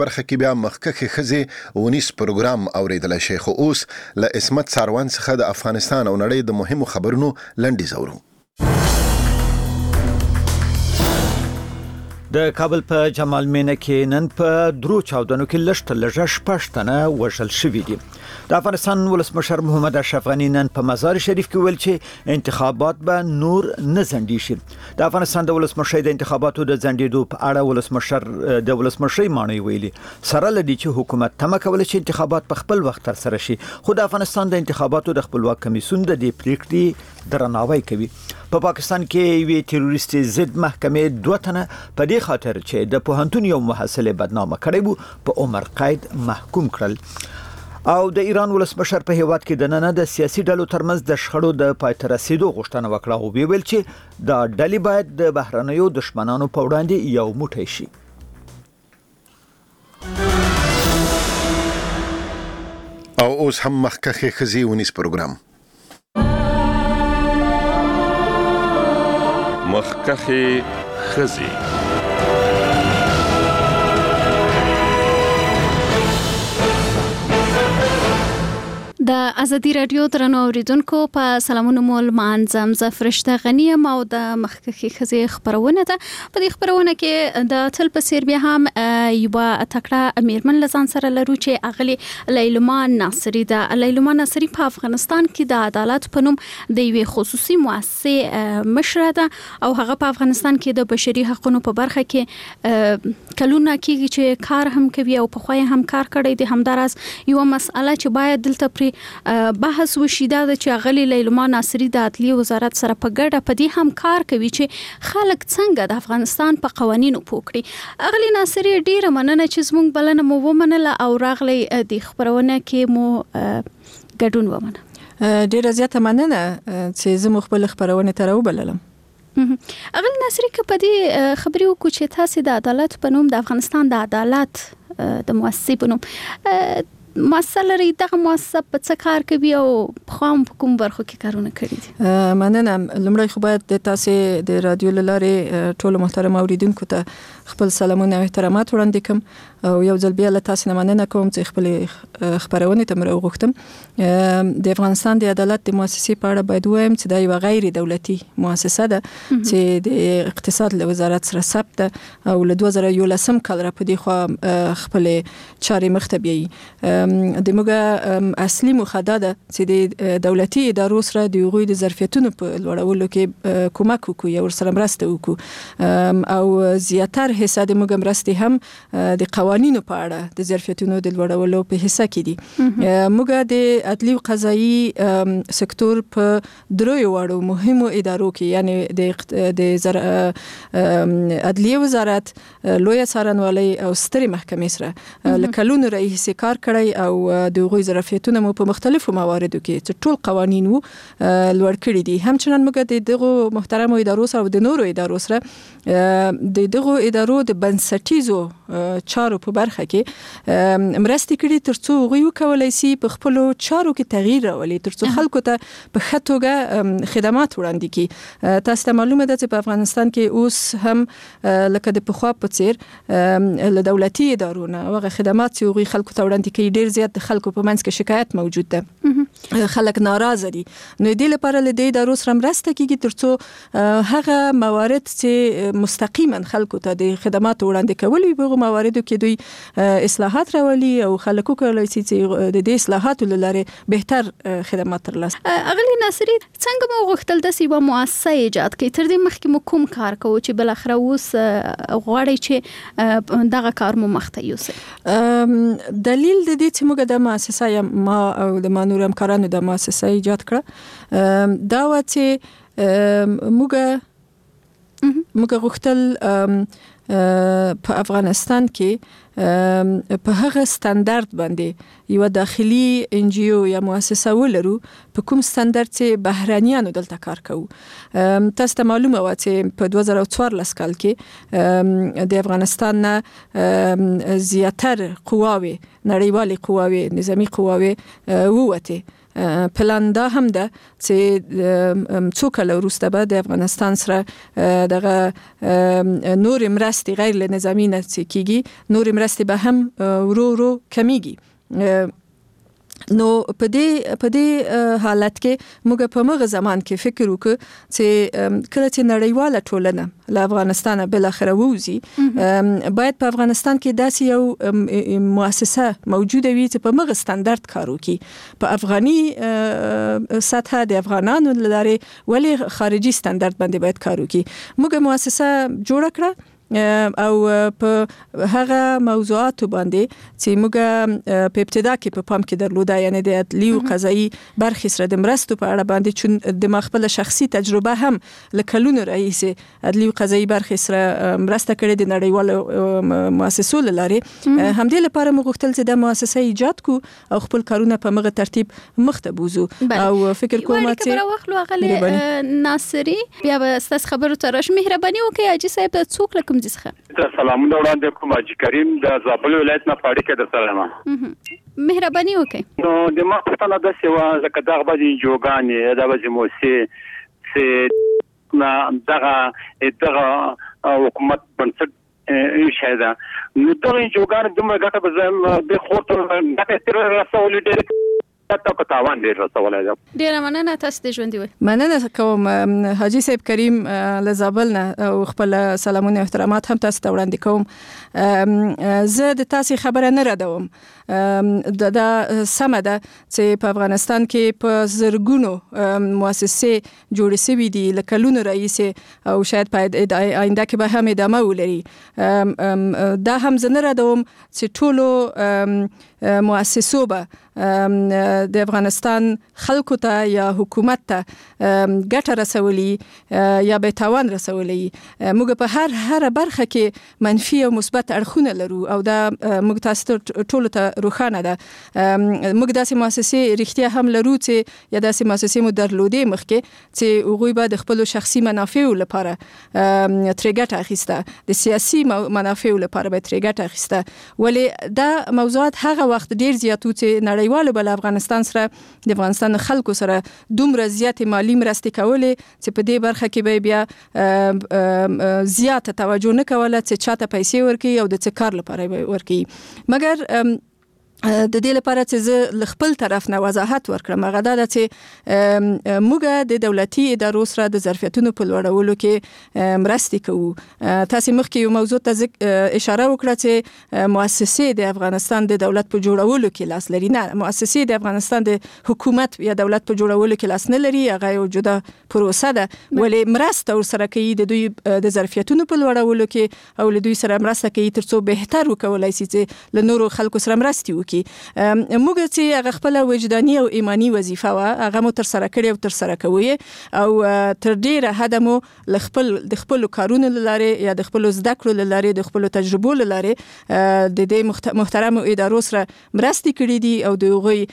برخه کې بیا مخکښې ښځې ونیس پروګرام اوریدلی شي، خو اوس له عصمت ساروان څخه د افغانستان او نړۍ د مهمو خبرونو لنډیز اورو. د کابل په جمال مینه کې نن په درو چاودنو کې لږ تر لږه 6 تنه وژل شوي دي. د افغانستان ولسمشر محمد اشرف غني نن په مزار شریف کې ویل چې انتخابات به نور نه ځنډي شي. د افغانستان د ولسمشر د انتخاباتو د ځنډېدو په اړه ولسمشر معنی ویلي سره لدی چې حکومت تمه کوله چې انتخابات په خپل وخت تر سره شي، خو د افغانستان د انتخاباتو د خپلواک کمیسیون د دې پریکړې درناوی کوي. په پاکستان کې وی تروریستي ضد محکمې 2 تنه په دې خاطر چې د پوهنتون یو محصل بدنامه کړی وو په عمر قید محکوم کړل. او د ایران ولسمشر په هیواد کې د نن د سیاسي ډلو ترمنځ د شخړو د پای ته رسیدو غوښتنه وکړه او ویل چې د ډلې باید د بهرنیو دشمنانو په وړاندې یو موټی شي. او اوس هم مخکښې ښځې ونیس پروګرام. مخکښې ښځې. د ازادي رادیو درنو اوریدونکو په سلامونه مول مانځم. زه فرشته غنی یم او د مخکښې ښځې خبرونه ده. په دې خبرونه کې د تل په څیر بیا هم یو تکړه میرمن لزان سره لرو چې اغلی لیلما ناصری ده. لیلما ناصری په افغانستان کې د عدالت په نوم د یوې خصوصي مؤسسې مشره ده او هغه په افغانستان کې د بشري حقوقو په برخه کې کلونه کېږي چې کار هم کوي او په خوای هم کار کړی دی. همداراز یو مسأله چې باید دلته پر بحث وشي دا چې غلي لیلما ناصری د عدلیه وزارت سره په ګډه په دې هم کار کوي چې خلک څنګه د افغانستان په قوانینو پوکړي. غلي ناصری ډیره مننه چې زموږ بلنه مو ومنله او راغلی د خبرونه کې مو ګډون ومنه. ډیره زیاته مننه چې زموږ خپل خبرونه تر وبللم. غلي ناصری که په دې خبرې وکړو چې تاسو د عدالت په نوم د افغانستان د عدالت د مؤسسې په نوم مؤسسه لري، دغه مؤسسه په څه کار کوي او خام په کوم برخو کې کارونه کړي دي؟ مننه. لومړی خو باید د تاسو د رادیو لارې ټول محترم اوریدونکو ته خپل سلامونه او احترامات وړاندې کوم او یو ځل بیا له تاسو نه مننه کوم چې خپل خبرونه ته مرو غوښتم. د افغانستان د عدالت د مؤسسې په اړه باید وایم چې دا یو غیر دولتي مؤسسه ده چې د اقتصاد له وزارت سره ثبت ده او له 2011 کال را پدې خو خپل چارې مخته بیایي. د موږ اصلي مخده ده چې د دولتي ادارو سره د هغوی د ظرفیتونو په لوړولو کې کومک وکړو یا ورسره مرسته وکړو او زیاتره حصہ د موږ مرستې هم د قوانینو په اړه د ظرفیتونو د لوړولو په حصہ کې دي. موږ د عدلي او قضایي سکتور په دریو وړو مهمو ادارو کې یعنی د عدلي وزارت، لوی څارنوالۍ او سترې محکمې سره لکلونو رئیس کار کړی او د هغوی ظرفیتونه مو په مختلفو مواردو کې چې ټول قوانین وو لوړ کړي دي. همچنان موږ د دغه محترمو ادارو سره او د نورو ادارو سره د دغه ادارو د بنسټیزو چارو په برخه کې مرستې کړي ترڅو هغوی وکولای شي په خپل چارو کې تغییر راولي، ترڅو خلکو ته په ښه توګه خدمات وړاندې کړي. تاسو ته معلومه ده چې په افغانستان کې اوس هم لکه د پخوا په څیر له دولتي ادارو نه هغه خدمات چې هغوی خلکو ته وړاندې کوي ډیر زیات د خلکو په منځ کې شکایت موجود ده. خلک ناراضه دي. نو دې لپاره له دې ادارو سره مرسته کیږي ترڅو هغه موارد چې مستقیما خلکو ته د خدماتو وړاندې کول وي په مواردو کې دوی اصلاحات راولي او خلکو کولای شي چې د دې اصلاحاتو لاره بهتر خدمات ترلاسه. غلي ناصری څنګه مو غوښتل د سیمه مؤسسه ایجاد کړي؟ تر دې مخکې مو کوم کار کوو چې بل اخر اوس غواړي چې دغه کار مو مخته یوسي؟ دلیل د دې چې موږ د مؤسسه ما او د نور همکارانو د مؤسسه ایجاد کړه دا و چې موږ غوښتل په افغانستان کې په هغه ستاندرد باندې یو داخلي NGO یا مؤسسه ولرو په کوم ستاندرد چې بهرانيانو دلته کار کوي. تاسو ته معلومه و چې په 2014 کال کې د افغانستان نه زیاتره قواوی نړیوالې قواوی نظامی قواوی ووته پلان دا هم ده چې څو کال وروسته به د افغانستان سره دغه نور مرستې غیر نظامی نه کیږي، نور مرستې به هم ورو ورو کمیږي. نو په دې حالت کې موږ په مغه زمان کې فکر وکړو چې کله چې نړیواله ټولنه له افغانستانه بل اخره ووزي، باید په افغانستان کې داسې یو مؤسسه موجوده وي چې په مغه ستاندرد کار وکړي، په افغاني سطح د افغانانو لپاره ولی خارجي ستاندرد باندې باید کار وکړي. موږ مؤسسه جوړ کړه او په هغه موضوعات باندې چې موږ په ابتدا کې په پام کې درلوده، یعنی د عدلي او قضایي برخې سره د مرستو په اړه باندې، چون د خپل شخصي تجربه هم لکلونو رئیس عدلي او قضایي برخې سره مرسته کړې د نړیوالو مؤسسو لاري. همدې لپاره موږ غوښتل چې د مؤسسه ایجاد کو او خپل کارونه په مغه ترتیب مخته بوزو. او فکر کوم چې واخلو غلې ناصری بیا به ستاسو خبرو ته راش مهرباني وکړئ. اجي صاحب د څوک لکم سلامونه وړاندې کوم. حاجی کریم د زابل ولایت نه پاړی کې د سلام مهرباني وکړئ. نو د ما پښتنه د سیوا زکه دغه باندې جوګانې د باندې موسی سه نه دغه حکومت بنسټ شاید نو دغه جوګان د موږ غټه بزم د خورته د تر رسول ډېر تاسو تاوان ډیر رسولای دی. ډیر مننه تاسو د ژوند دی. مننه کوم حاجی صاحب کریم له زابل نه او خپل سلامونه او احترامات هم تاسو ته وړاندې کوم. زه د تاسو خبره نه ردوم. دا سمه ده چې په افغانستان کې په زرګونو مؤسسې جوړې شوې دي لکلونو رئیس او شاید په آینده کې به هم ادامه ولري. دا هم زه نه ردوم چې ټولو مؤسسو به د افغانستان خلکو ته یا حکومت ته ګټه رسولي یا به تاوان رسولي. موږ په هر برخه کې منفي او مثبت اړخونه لرو او دا موږ تاسو ټول ته روښانه ده. موږ داسې مؤسسې رښتیا هم لرو چې یا داسې مؤسسې مو درلودې مخکې چې هغوی به د خپل شخصي منافعو لپاره ترې ګټه اخیسته، د سیاسي منافعو لپاره به ترې ګټه اخیسته. ولی دا موضوعات هغه وخت ډیر زیاتو چې نړیوالو بل افغانستان سره د افغانستان خلکو سره دومره زیات مالی مرستې کولې چې په دې برخه کې به بیا زیاته توجه نه کوله چې چاته پیسې ورکړي او د څه کار لپاره ورکړي. مګر د دې لپاره چې زه خپل طرف نه وضاحت ورکړم هغه دا چې موږ د دولتي ادارو سره د ظرفیتونو په لوړولو کې مرستې کوو. تاسو مخکې یو موضوع ته اشاره وکړه چې مؤسسې د افغانستان د دولت په جوړولو کې لاس لري. نه، مؤسسې د افغانستان د حکومت یا دولت په جوړولو کې لاس نه لري، هغه یو جدا پروسه ده. ولی مرسته ورسره کوي د دوی د ظرفیتونو په لوړولو کې او له دوی سره مرسته کوي ترڅو بهتر وکولای شي چې له نورو خلکو سره مرستې وکړي. موږ چې هغه خپل وجداني او ایمانی وظیفه وا هغه مو تر سره کړی او تر سره کوي او تر ډیره حد مو د خپل کارونو لاره یا د خپل زده کړو لاره د خپل تجربو لاره د دې محترم ادارو سره مرستې کړې دي او دوی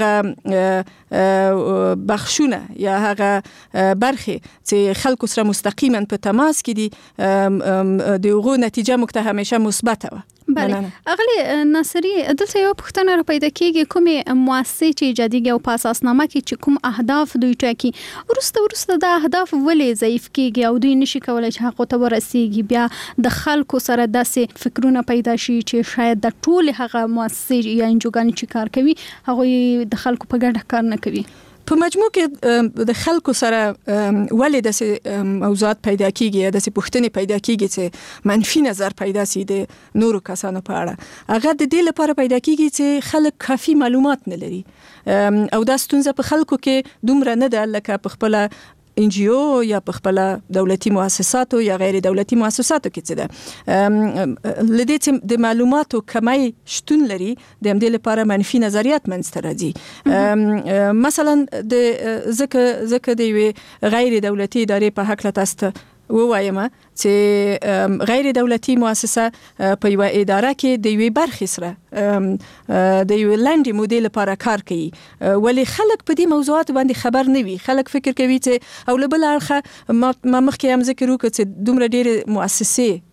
هغه بخښونه یا هغه برخه چې خلکو سره مستقیما په تماس کې دي دغه نتیجه موږ ته همیشه مثبت وه. بله اغلی ناصری دلته یو پوښتنه را پیدا کیږي کومې مؤسسې چې ایجادیږي او په اساسنامه کې چې کوم اهداف دوی ټاکي ورسته د اهداف ولې ضعیف کیږي او دوی نشي کولای چې حق ته ورسیږي، بیا د خلکو سره داسې فکرونه پیدا شي چې شاید د ټول هغه مؤسسې یا انجوګانې چې کار کوي هغه د خلکو په ګډه کار نه کوي. په مجموع کې د خلکو سره ولې د موضوعات پیدا کیږي، د پوښتنې پیدا کیږي چې منفي نظر پیدا سي د نورو کسانو په اړه. هغه د دې لپاره پیدا کیږي چې خلک کافي معلومات نه لري او دا ستونزه په خلکو کې دومره نه ده لکه په خپل NGO یا په خپل دولتي مؤسساتو یا غیر دولتي مؤسساتو کې څه ده. لدې چې د معلوماتو کمی شتون لري د همدې لپاره منفي نظریات منځته راځي. مثلا د زکه د غیر دولتي ادارې په حق تاسو ووایم چې غیر دولتي مؤسسه په یو اداره کې د یوې برخې سره د یو لاندې مودیل لپاره کار کوي، ولی خلک په دې موضوعات باندې خبر نه وي. خلک فکر کوي چې او له بل اړخه ما مخکې هم ذکر وکړ چې دومره ډېرې مؤسسې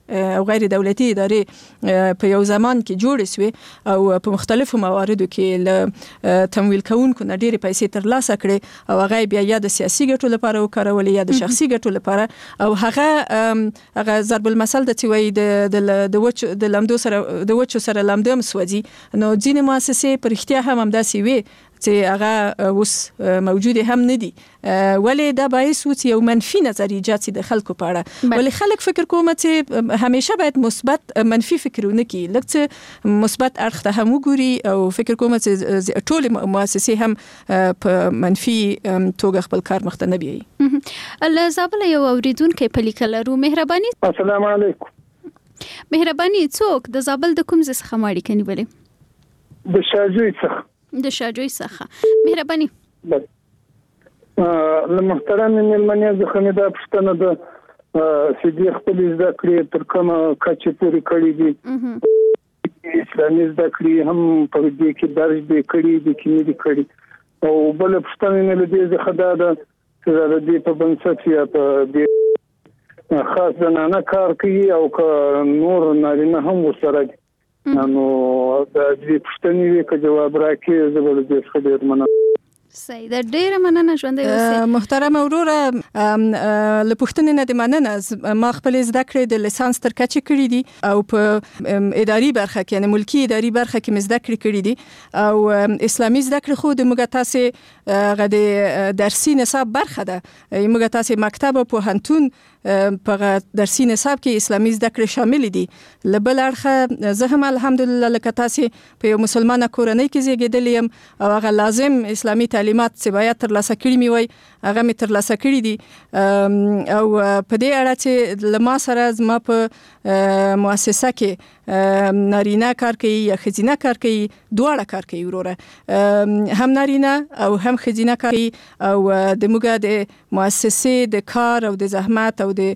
او غیر دولتي ادارې په یو ځمان کې جوړې شوې او په مختلفو مواردو کې له تمویل کوونکو نه ډېرې پیسې ترلاسه کړې او هغه بیا یا د سیاسي ګټو لپاره وکارولې یا د شخصي ګټو لپاره او هغه ضرب المثل د چې وایي د لمدو سره د وچو سره لمدم سوځي نو ځینې مؤسسې په رښتیا هم همداسې وي چې هغه اوس موجود هم نه دي ولې دا باعث و چې یو منفي نظر ایجاد شي د خلکو په اړه ولې خلک فکر کوم چې همیشه باید مثبت منفي فکرونه کوي لکه مثبت اړخ ته هم وګوري او فکر کوم چې ټول مؤسسې هم په منفي توګه خپل کار مخته نه بیایي. الله زابل یو اوریدونکو په لیکل لرو مهرباني. السلام علیکم. مهرباني څوک د زابل د کوم ځای څخه ماړی کني ولې؟ د شاجوی څخه. د شاجوی څخه مهرباني. له محترم مېلمنې څخه مې دا پوښتنه ده چې د خپل زده کړې تر کومه کچې پورې کړې دي اسلامي زده کړې هم په دې کې درج دي کړې دي کې نه دي کړې او بل پوښتنه مې له دې څخه دا ده چې د دې په بنسټ یا په دې خاص زنانه کار کوي او که نور نارینه هم ورسره دي نو د دې پوښتنې کې جواب راکړي زه به دې څخه ډېر مننه. صحیح ده ډیره مننه ژوندۍ اوسئ. محترمه وروره له پوښتنې نه د مننه ما خپل زده کړې د لیسانس تر کچې کړې دي او په اداري برخه کې یعنی ملکی اداري برخه کې مې زده کړې دي او اسلامي زده کړې خو د موږ تاسې غو درسي نصاب برخه ده موږ تاسې مکتب او پوهنتون په درسي نصاب کې اسلامي زده کړې شامل دي. له بل اړخه زه هم الحمدلله لکه تاسې په یو مسلمانه کورنۍ کې زیږېدلې یم او هغه لازم اسلامي تعلیمات چې باید ترلاسه کړي مې وای هغه مې ترلاسه کړي دي او په دې اړه چې له ما سره زما په مؤسسه کې نارینه کار کوي یا ښځینه کار کوي دواړه کار کوي وروره هم نارینه او هم ښځینه کار کوي او د موږ د مؤسسې د کار او د زحمت او د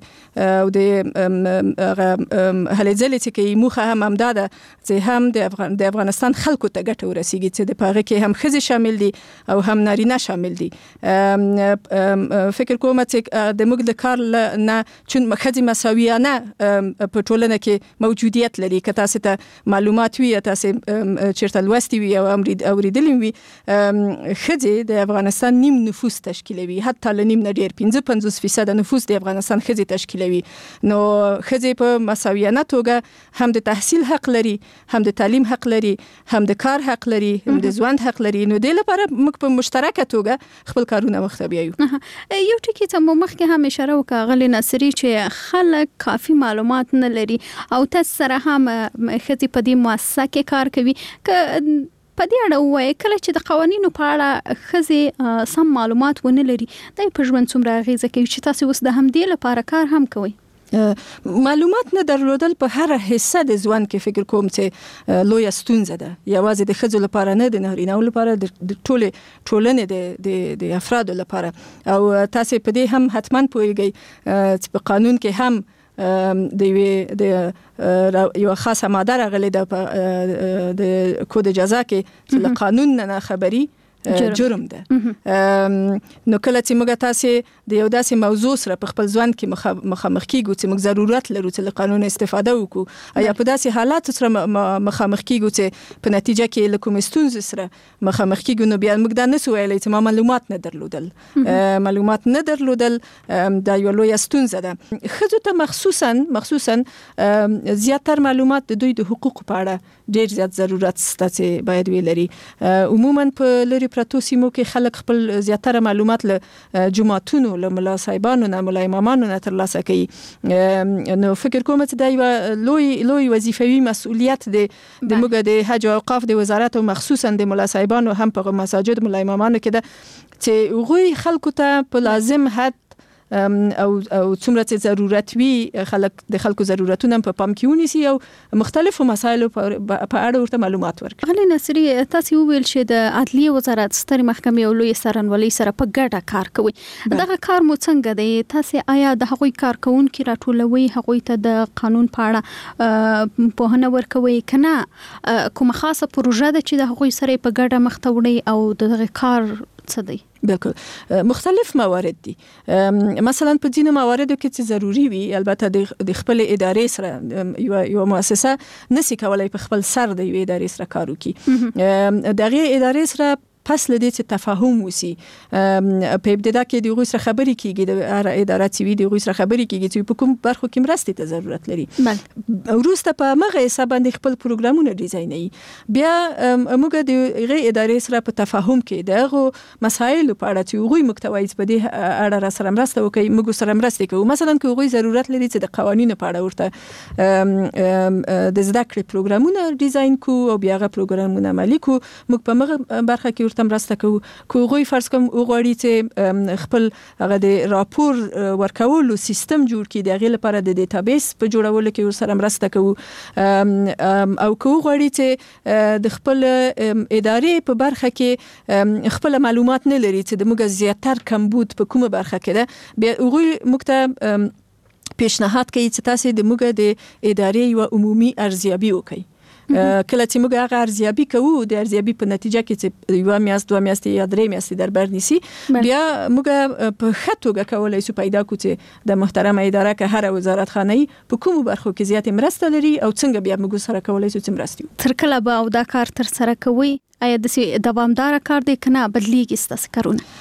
هلې ځلې چې کوي موخه هم همدا ده چې هم د افغانستان خلکو ته ګټه ورسیږي چې د پاغه کې هم ښځې شامل دي او هم نارینه شامل دي. فکر کوم چې د موږ د کار نه چون ښځې مساویانه په ټولنه کې موجودیت لري که تاسو ته معلومات وي تاسو چیرته لوستي وي او اوریدلې وي ښځې د افغانستان نیم نفوس تشکیلوي حتی له نیم نه ډیر 55% نفوس د افغانستان ښځې تشکیلوي نو ښځې په مساویانه توګه هم د تحصیل حق لري هم د تعلیم حق لري هم د کار حق لري هم د ژوند حق لري نو د لپاره موږ په مشترکه توګه خپل کارونه مخته بیایو. یو ټکی ته مو مخکې هم اشاره وکړه غلي نصری چې خلک کافي معلومات نه لري او تاسو سره هم ښځې په دې مؤسسه کې کار کوي که په دې اړه وایي کله چې د قوانینو په اړه ښځې سم معلومات ونه لري دا په ژوند څومره اغیزه کوي چې تاسو اوس د همدې لپاره کار هم کوئ. معلومات نه درلودل په هر حصه د ژوند کې فکر کوم چې لوی ستونزه ده یوازې د ښځو لپاره نه د نارینه‌و لپاره د ټولنې د افرادو لپاره او تاسو په دې هم حتما پوهیږئ چې په قانون کې هم د یو خاصه ماده راغلې ده د کود جزا کې چې له قانون نه خبري جرم ده. نو کله چې موږ تاسو د یو داسې موضوع سره په خپل ژوند کې مخامخ کیږو چې موږ ضرورت لرو چې له قانون استفاده وکړو یا په داسې حالات سره مخامخ کیږو چې په نتیجه کې له کوم ستونزې سره مخامخ کیږو نو بیا موږ دا نسو ویلای چې ما معلومات نه درلودل دا یو لوی ستونزه ده. ښځو ته مخصوصا زیاتره معلومات د دوی د حقوقو په اړه ډیر زیات ضرورت شته چې باید ویلري. عموما په لری پراتو سیمو کې خلک خپل زیاتره معلومات له جماعتونو له ملا صاحبانو نه ملا امامانو نه ترلاسه کوي نو فکر کوم چې دا یو لوی وظیفوي مسؤلیت دی د موږ د حج او اوقاف د وزارت او مخصوصا د ملا صاحبانو هم په مساجد ملا امامانو کې ده چې غوي خلکو ته په لازم حد او څومره چې ضرورت وي د خلکو ضرورتونه په پام کې ونیسي او مختلفو مسایلو په اړه ورته معلومات ورکړي. غلي نصری تاسو ویل چې د عدلیه وزارت ستر محکمې او لوی سرنولۍ سره په ګډه کار کوي دغه کار مو څنګه دی تاسو آیا د هغوی کارکونکو راټولوي هغوی ته د قانون په اړه په ورکوي کنه کوم خاصه پروژه ده چې د هغوی سره په ګډه مخ ته وړي او دغه کار څه دی؟ بالکل مختلف موارد دي. مثلا په ځینو مواردو کې چې ضروری وي البته د خپل ادارې سره یو مؤسسه نسی کولای په خپل سر د یو ادارې سره کار وکړي. دغه ادارې سره پس لدې چې تفاهم وسی په ابتدا کې د غوښ سره خبرې کیږي د هر اداره چې وي د غوښ سره خبرې کیږي چې په کوم برخو کې مرستې ته ضرورت لري. وروسته په مغه حساب باندې خپل پروګرامونه ډیزاینوي. بیا موږ د غي ادارې سره په تفاهم کې دغه مسایل په اړه چې غوښ محتوی په دې اړه سره مرسته وکړي موږ سره مرسته کوو. مثلا که غوښ ضرورت لري چې د قوانینو په اړه ورته د زده کړې پروګرامونه ډیزاین کوو او بیا غو پروګرامونه عملي کوو. موږ په مغه برخه کې تم راسته کو غوي فرض کوم غوړی چې خپل هغه د راپور ورکولو سیستم جوړ کړي د غیله لپاره د ډیټابیس په جوړولو کې ورسره مرسته کوو. او کو غوړی چې د خپل ادارې په برخه کې خپل معلومات نه لري چې د موږ زیاتر کمبود په کومه برخه کې ده بیا غوي مکتب پیشنهاد کوي چې تاسو د موږ د ادارې یو عمومي ارزیابي وکړئ. کله چې موږ هغه ارزیابي کوو د ارزیابي په نتیجه کې چې یو میاشت دوه میاشتې یا درې میاشتې در بر نیسي بیا موږ په خطوګه کولای شو پیدا کوو چې د محترمه اداره که هر وزارت خانه په کوم برخو کې زیات مرسته لري او څنګه بیا موږ سره کولای شو چې مرسته تر کله به او دا کار تر سره کوي؟ آیا د دوامدار کار دی کنه بدلیږي ستاسو کارونه؟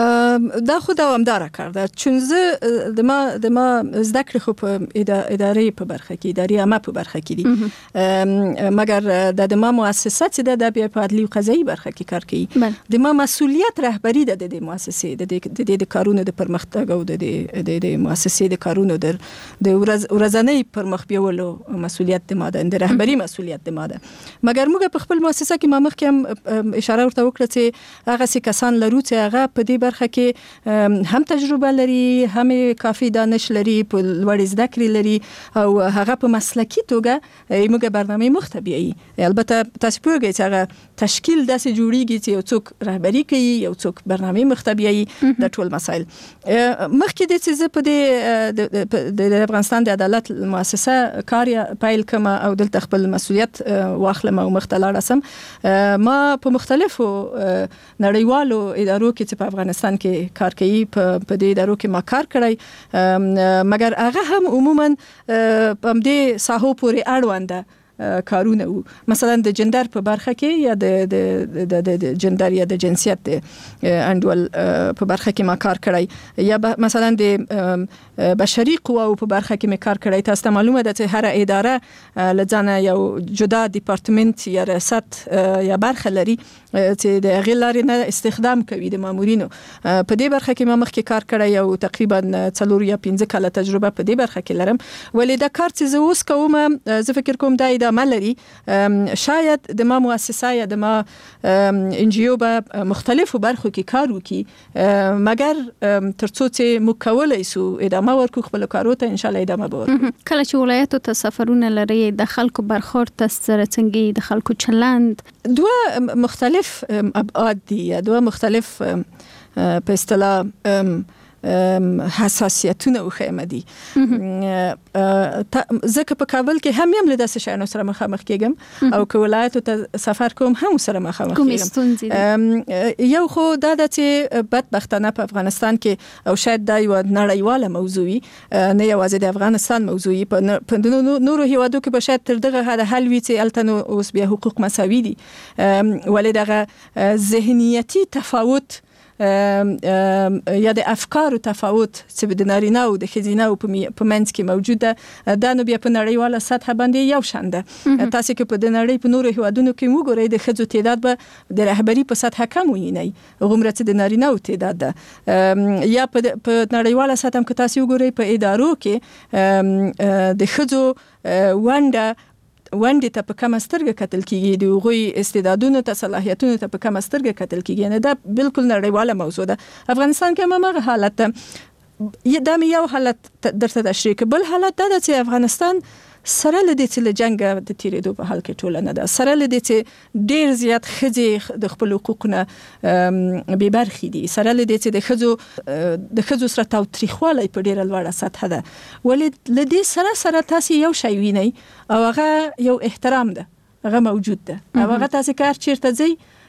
دا خو دوامدار کار ده چون زه د ما زده کړې خو په ادارې په برخه کې ادارې عامه په برخه کې دي مګر د ما مؤسسه چې د بیا په عدلي او قضایي برخه کې کار کوي. د ما مسؤلیت رهبری ده د مؤسسې د کارونو د پرمختګ او د مؤسسې د کارونو د ورځنی پرمخ بیولو مسؤلیت د ما ده د رهبری مسؤلیت د ما ده. مګر موږ په خپل مؤسسه کې ما مخکې هم اشاره ورته وکړه چې هغه څه کسان لرو چې هغه په دې برخه کې هم تجربه لري هم کافي دانش لري په لوړ زده کړې لري او هغه په مسلکي توګه موږ برنامه مختبئي. البته تاسو پوهیږئ چې هغه تشکیل داسې جوړیږي چې یو څوک رهبری کوي یو څوک برنامه مختبئي د ټول مسایل. مخکې د څه په د افغانستان د عدالت مؤسسه کار پایل کما او دلته خپل مسؤلیت واخلم او مختلف رسم ما په مختلفو نړیوالو ادارو کې چې په افغانستان کې کار کوي په دې ادارو کې ما کار کړی مګر هغه هم عموما په دې ساحو پورې اړوند کارونه وو. مثلا د جندر په برخه کې یا د جندر یا د جنسیت انډول په برخه کې ما کار کړی یا مثلا د بشري قواو په برخه کې ما کار کړی. تاسو ته معلومه ده چې هر اداره لځانه یو جدا ډپارټمنټ یا ریاست یا برخه لري چې د غلاري نه استخدام کوي د مامورینو. په دې برخه کې ما مخکې کار کړی او تقریبا 4 یا 5 کاله تجربه په دې برخه کې لرم. ولې دا کار چې زه اوس کوم زه فکر کوم دا ادامه لري. شاید د ما مؤسسه یا د ما NGO به مختلفو برخو کې کار وکړي مګر ترڅو چې موږ کولای شو ادامه ورکو خپل کارو ته ان شاء الله ادامه به ورکو. کله چې ولایتو ته سفرونه لري د خلکو برخورد تاسو څنګه د خلکو چلند دوه مختلف ابعاد دي یا دوه مختلف په اصطلاح حساسیتونه او خیمه دي. ځکه په کابل کې هم له داسې شایانو سره مخامخ کېږم او که ولایتو ته سفر کوم هم سره مخامخ کېږم. یو خو دا د چې بدبختانه په افغانستان کې او شاید دا یو نړیواله موضوع نه یوازې د افغانستان موضوع په نورو هیوادو کې به شاید تر دغه حد حل وي چې التنو اوس بیا حقوق مساوي دي ولې دغه ذهنیتی تفاوت یا د افکارو تفاوت چې د نارینه او د ښځینه او په منځ کې موجوده دا نو بیا په نړیواله سطح باندې یو شان ده. تاسو کې په د نړۍ په نورو هیوادونو کې وګورئ د ښځو تعداد به د رهبری په سطح کم ویني غومره چې د نارینه او تعداد ده یا په نړیواله سطح هم که تاسو وګورئ په ادارو کې د ښځو ونډه ته په کومه سترګه کتل کیږي د غوي استعدادونو ته صلاحیتونو ته په کومه سترګه کتل کیږي نه دا بالکل نړیواله موضوع ده. افغانستان کې هم حالت دا یو حالت درته تشریح بل حالت دا چې افغانستان سره لدې چې له جنگ د تیریدو په حال کې ټولنه ده سره لدې چې ډیر زیات ښځې د خپل حقوقونه بې برخې دي سره لدې چې د ښځو سره تاوتریخوالی په ډیره لوړه سطح ده ولې لدې سره تاسو یو شی وینئ او هغه یو احترام ده هغه موجود ده او هغه تاسو کار چیرته ځئ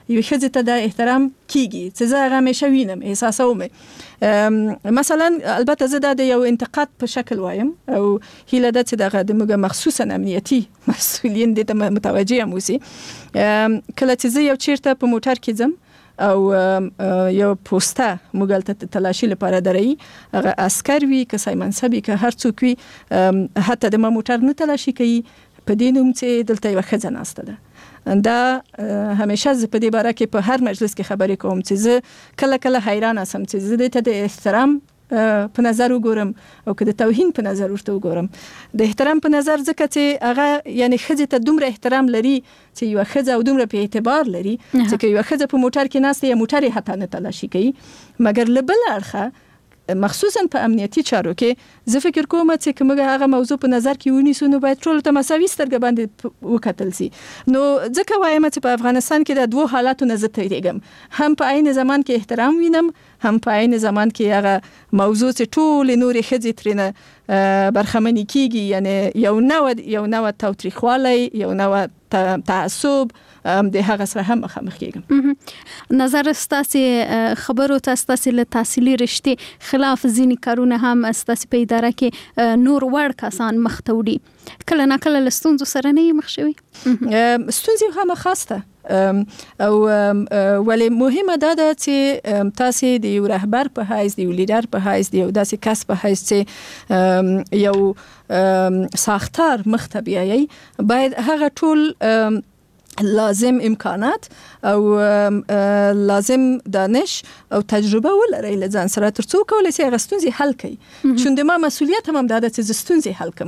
یو ښځې ته د احترام کیږي چې زه هغه همیشه وینم احساسوم. مثلا البته زه د یو انتقاد په شکل وایم او هیله ده چې دغه د موږ مخصوصا امنیتي مسؤلین دې ته متوجه هم اوسي. کله چې زه یو چیرته په موټر کې ځم او یو پوسټه موږ ته تلاشي لپاره درې هغه عسكر وي که سایمنسبي که هر څوک وي حتی د ما موټر نه تلاشي کوي په دې نوم چې دلته یو ښځه ناسته ده. دا همیشه زه په دې باره کې په هر مجلس کې خبرې کوم چې زه کله کله حیرانه سم چې زه دې ته د احترام په نظر وګورم او که د توهین په نظر ورته وګورم. د احترام په نظر ځکه چې هغه یعنی ښځې ته دومره احترام لري چې یو ښځه او دومره په اعتبار لري چې که یو ښځه په موټر کې ناسته یا موټر یې حتی نه تلاشي کوي. مګر له بل اړخه مخصوصا په امنیتي چارو کې زه فکر کوم چې کومه هغه موضوع په نظر کې ونیسو نو باید ټول ته مساوي سترګې باندې وکتل شي. نو ځکه وایم چې په افغانستان کې د دوه حالاتو نه زه تیریږم، هم په عین زمان کې احترام وینم، هم په عین زمان کې هغه موضوع چې ټول نورې ښځې ترنه برخمنې کیږي، یعنی یو نوع تاوتریخوالی، یو نوع تعصب د هغه سره هم مخامخ کیږم. نظر ستاسو خبرو ته ستاسو له تحصیلي رشتې خلاف ځینې کارونه هم ستاسو په اداره کې نور وړ کسان مخ ته وړي. کله نه کله له ستونزو سره نه مخ شوي؟ ستونزې هم خاصه او ولې مهمه ده چې تاسو د یو رهبر په حیث، د یو لیډر په حیث، د یو داسې کس په حیث چې یو ساختار مخ ته بیایي، باید هغه ټول لازم امکانات او لازم دانش او تجربه ولرئ لځان سره ترڅو کولای شئ هغه ستونزې حل کړئ. چون د ما مسؤلیت هم دا ده چې ستونزې حل کړم.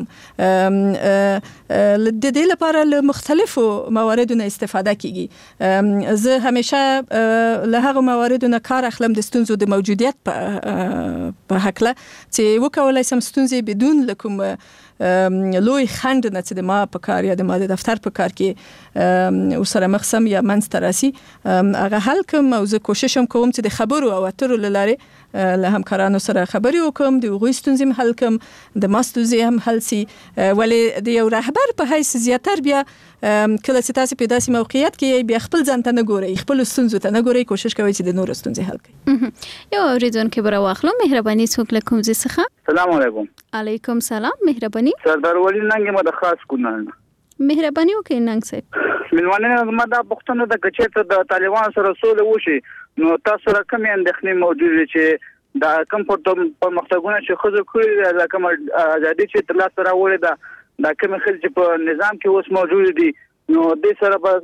د دې لپاره له مختلفو مواردو نه استفاده کیږي. زه همیشه له هغه مواردو نه کار اخلم د ستونزو د موجودیت په حق له چې وکولای سم ستونزې بدون لکم لوی خند نه چې د ما په کار یا د ما د دفتر په کار کې وسره مخسم یا منځ راسي هغه حل کوم. او زه کوشش هم کوم چې د خبرو او اترو لاره له همکارانو سره خبرې وکم، د هغوی ستونزې حل کوم، د ما ستونزې هم حل سي. ولې د یو رهبر په حیث زیاتر بیا کله چې تاسو په داسې موقعیت کې بیا خپل ځان ته نه ګورئ، خپل ستونزو ته نه ګورئ، کوشش کوئ چې د نورو ستونزې حل کړئ. یو اوریدونکو بر واخلو. مهرباني څوک له کوم ځای څخه؟ السلام علیکم. علیکم سلام. مهرباني. سردار ولی ننګ ما د خاص کونل. مهرباني وکړئ ننګ صاحب. ملوانه ما دا پښتنه د کچېته د طالبان سره سول وشي نو تاسو را کوم اندېښنې موجوده چې دا کوم پرمختګونه چې خو کوي دا کوم ازادي چې تر لاسه راوړي دا کوم خل چې په نظام کې اوس موجود دي نو د سره به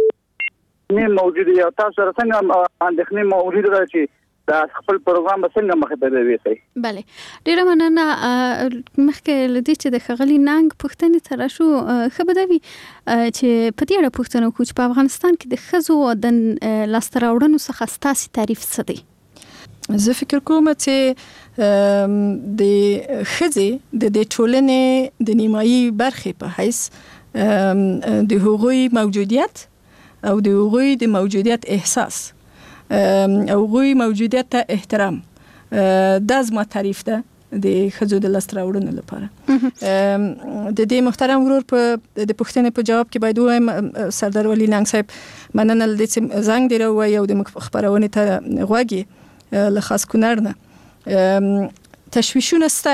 نه موجوده یا تاسو سره څنګه اندېښنې موجوده ده چې دا خپل پروګرام څنګه مخه ته ویسي؟ بله ډیره مننه. مخکې لدی چې د خغلی ننګ پښتنې تر شو خبردوي چې په دې اړه پښتنو کوچ په افغانستان کې د خزو د لاستراوړنو څخه ستاسو تعریف څه دی؟ زه فکر کوم چې د خزې د ټولنې د نیمایي برخې په حیث د هغوی موجودیت او د هغوی د موجودیت احساس او غوی موجودیت ته احترام دا زما تعریف ده د خزو د لاستراوړنو لپاره. د دې محترم ورور په د پښتنې په جواب کې باید وایم سردار ولی ننګ صاحب مننه د زنګ دی راوي او د خبرونه ته غواګي له خاص کونړ نه تشویشونه سته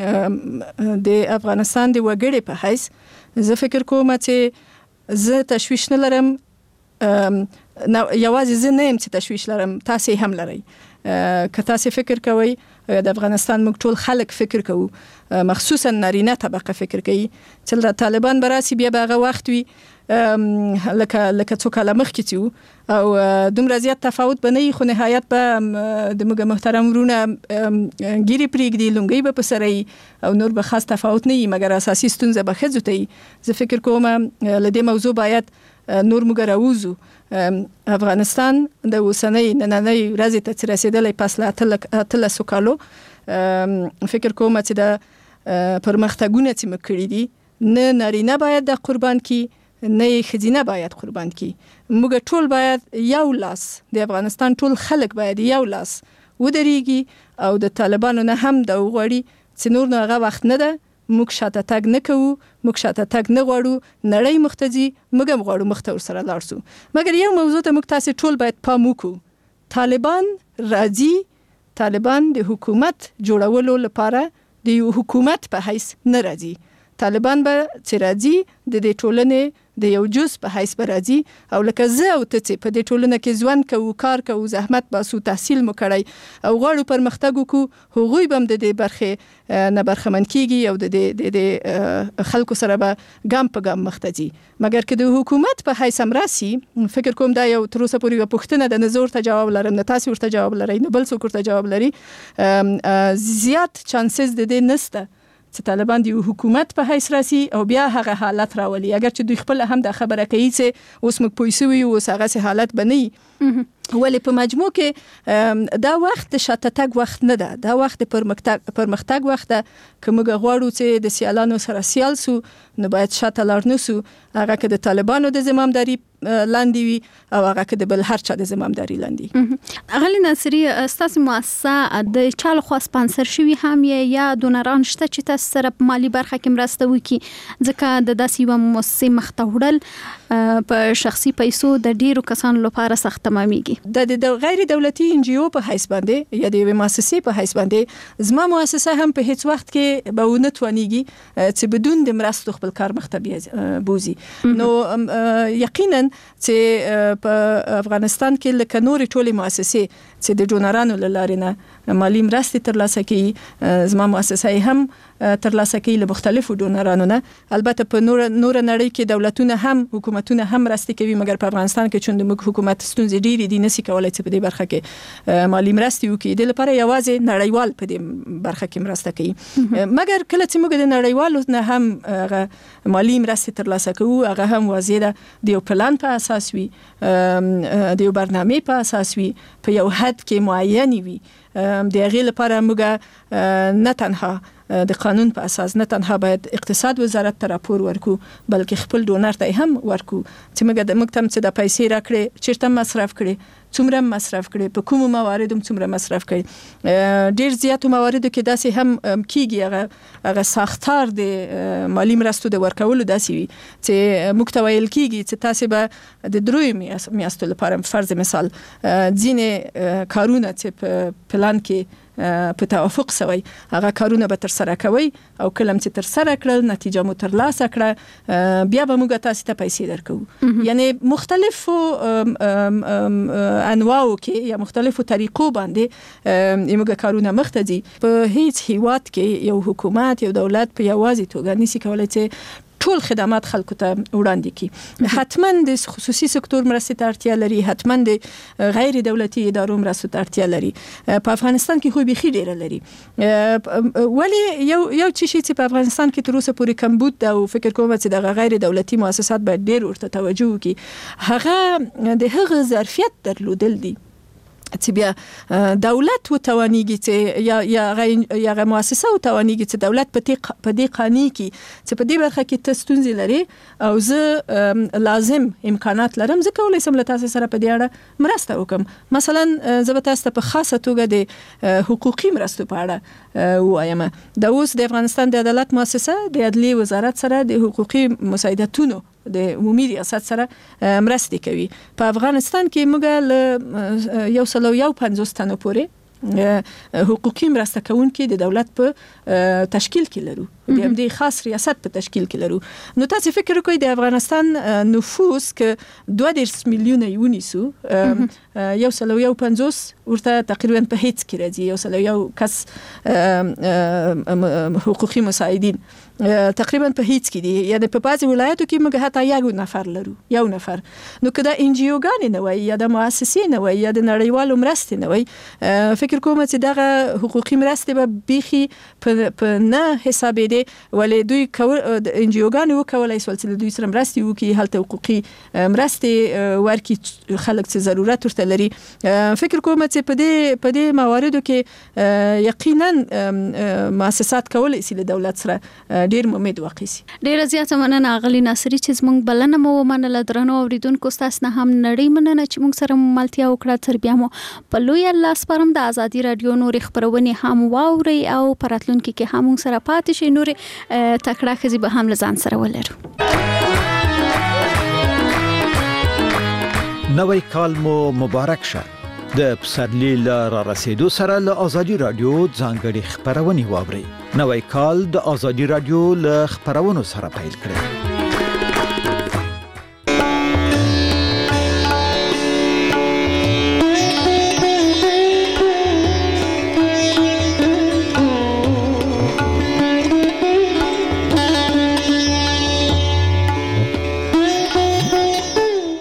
د افغانستان د وګړي په حیث. زه فکر کوم چې زه تشویش نه لرم، نو یوازې زه نه يم چې تشویش لرم، تاسو هم لرئ. که تاسو فکر کوئ د افغانستان موږ ټول خلک فکر کوو، مخصوصا نارینه طبقه فکر کوي چې طالبان براسي بیا به هغه وخت وي لکه څو کاله مخکې چې او دومره زیات تفاوت به نه وي، خو نهایت به د موږ محترم ورونه ګیرې پرېږدي، لونګۍ به په سره وي او نور به خاص تفاوت نه وي، مګر اساسي ستونزه به ښځو ته وي. زه فکر کوم له دې موضوع باید نور موږ راوځو. افغانستان د اوسنۍ نننۍ ورځې ته چې رسېدلی پس له 18 کالو فکر کوم چې د پرمختګونه چې موږ کړي دي نه نارینه باید د قربان کی نه ښځینه باید قربان کی. موږ ټول باید یو لاس، د افغانستان ټول خلک باید یو لاس ودرېږي او د طالبانو نه هم دا وغواړي چې نور نو هغه وخت نه ده، موږ شاته تګ نه کوو، موږ شاته تګ نه غواړو، نړۍ مخ ته ځي، موږ هم غواړو مخ ته ورسره لاړ شو. مګر یو موضوع ته موږ تاسې ټول باید پام وکړو. طالبان راځي، طالبان د حکومت جوړولو لپاره د یو حکومت په حیث نه راځي. طالبان به چې راځي د دې ټولنې د یو جز په حیث به راځي، او لکه زه او ته چې په دې ټولنه کې ژوند کوو، کار کوو، زحمت باسو، تحصیل مو کړی او غواړو پرمختګ وکړو، هغوی به هم د دې برخې نه برخمن کیږي او د خلکو سره به ګام په ګام مخ ته ځي. مګر که د حکومت په حیث هم راسي، فکر کوم دا یو تر اوسه پورې یوه پوښتنه ده، نه زه ورته جواب لرم، نه تاسې ورته جواب لرئ، نه بل څوک ورته جواب لري. زیات چانسز د دې نسته چې طالبان د حکومت په حیث راسي او بیا هغه حالت راولي. اگر چې دوی خپل هم د خبره کوي چې اوس موږ پوه شوي یو، اوس هغه سي حالت به نه وي. ولې په مجموع کې دا وخت د شاته تګ وخت نه ده، دا وخت د پرمختګ وخت ده. که موږ غواړو چې د سیالانو سره سیال سو، نو باید شاته لاړ نه سو، هغه که د طالبانو د زمامداري لاندې وي او هغه که د بل هر چا د زمامداري لاندې. اغلی ناصري، ستاسو مؤسسه د چا لخوا سپانسر شوي هم یا دونران شته چې تاسو سره په مالی برخه کې مرسته وکړي؟ ځکه د داسې یوه مؤسسې مخته وړل په شخصي پیسو د ډیرو کسانو لپاره سخت تمامیږي. د غیر دولتي NGO په حیث باندې یا د یوې مؤسسې په حیث باندې زما مؤسسه هم په هیڅ وخت کې به ونه توانیږي چې بدون د مرستو خپل کار مخته بوزي. نو یقینا چې په افغانستان کې لکه نورې ټولې مؤسسې چې د ډونرانو له لارې نه مالی مرستې ترلاسه کوي، زما مؤسسه هم ترلاسه کوي له مختلفو ډونرانو نه. البته په نور نړۍ کې دولتونه هم حکومتونه هم مرستې کوي، مګر په افغانستان کې چون د موږ حکومت ستونزې ډېرې دي، نشي کولای چې په دې برخه کې مالی مرستې وکړي. د لپاره یوازې نړیوال په دې برخه کې مرسته کوي. مګر کله چې موږ د نړیوالو نه هم مالی مرستې ترلاسه کوو، هغه هم واضح ده د یو پلان په اساس وي، د یو برنامې په اساس وي، په یو حد کې معینې وي. د هغې لپاره موږ نه تنها د قانون په اساس، نه تنها باید اقتصاد وزارت ته راپور ورکو، بلکې خپل ډونر ته هم ورکو چې موږ تم چې د پیسې راکړې چیرته مصرف کړي، څومره مصرف کړي، په کومو مواردو څومره مصرف کړي. ډیر زیاتو مواردو کې داسې هم کیږي هغه ساختار د مالی مرستو د ورکولو داسې وي چې موږ ته ویل کیږي چې تاسې به د دریو میاشتو لپاره فرض مثال ځینې کارونه چې په پلان کې په توافق سوی هغه کارونه به تر سره کوي، او کله چې تر سره کړل نتیجه مو ترلاسه کړه، بیا به موږ تاسو ته پیسې درکوو. یعنی مختلفو انواعو کې یا مختلفو طریقو باندې موږ کارونه مخ ته ځي. په هیڅ هیواد کې یو حکومت، یو دولت په یوازې توګه نشي کولای چې ټول خدمات خلکو ته وړاندې کړي. حتما د خصوصي سکتور مرستې ته اړتیا لري، حتما د غیر دولتي ادارو مرستو ته اړتیا لري. په افغانستان کې خو بیخي ډیره لري. ولی یو چی شي چې په افغانستان کې تر اوسه پورې کمبود ده، او فکر کوم چې د غیر دولتي مؤسسات باید ډیر ورته توجه وکړي. هغه د هغه ظرفیت درلودل دي چې بیا دولت وتوانیږي چې یا مؤسسه وتوانیږي چې دولت په دې قانون کې چې په دې برخه کې ستونزې لري او زه لازم امکانات لرم، زه کولی شم له تاسو سره په دې اړه مرسته وکړم. مثلا زه به تاسو ته په خاصه توګه د حقوقي مرستو په اړه ووایم. د اوس د افغانستان د عدالت مؤسسه د عدلیې وزارت سره د حقوقي مساعدتونو د عمومي ریاست سره مرستې کوي. په افغانستان کې موږ له 150 تنو پورې حقوقي مرسته کوونکي د دولت په تشکیل کې لرو، د همدې خاص ریاست په تشکیل کې لرو. نو تاسو فکر وکړئ د افغانستان نفوس که 22 میلیونه ونیسو، 150 ورته تقریبا په هیڅ کې راځي، 101 کس حقوقي مساعدین تقریبا په هیڅ کې دي. یعنی په بعضي ولایتو کې موږ حتی یو نفر لرو، یو نفر. نو که دا NGO ګانې نه وای یا د مؤسسې نه وای یا د نړیوالو مرستې نه وای، فکر کوم چې دغه حقوقي مرستې به بیخي په نه حسابېدې. ولې دوی NGO ګانې وکولای شول چې دوی سره مرستې وکړي، هلته حقوقي مرستې ورکړي خلک چې ضرورت ورته لري. فکر کوم چې په دې مواردو کې یقینا مؤسسات کولی شي له دولت سره ډیر امید واقعي ډیر زیاته مننه غلی ناصری چې موږ بلنه مو ومنله درنو اوریدونکو تاسو نه هم نړۍ مننه چې موږ سره ملتیا وکړه. تر بیا مو په لوی الله سپارم د ازادي رادیو نور خبرونه هم واوري او پراتلونکو کې هم موږ سره پاتې شي. نور تکړه خزي به هم لزان سره ولرو. نوی کال مو مبارک شه. د پسرلی را رسیدو سره له ازادي رادیو ځانګړي خبرونه واوري. نوی کال د ازادي رادیو له خبرونو سره پیل کړئ.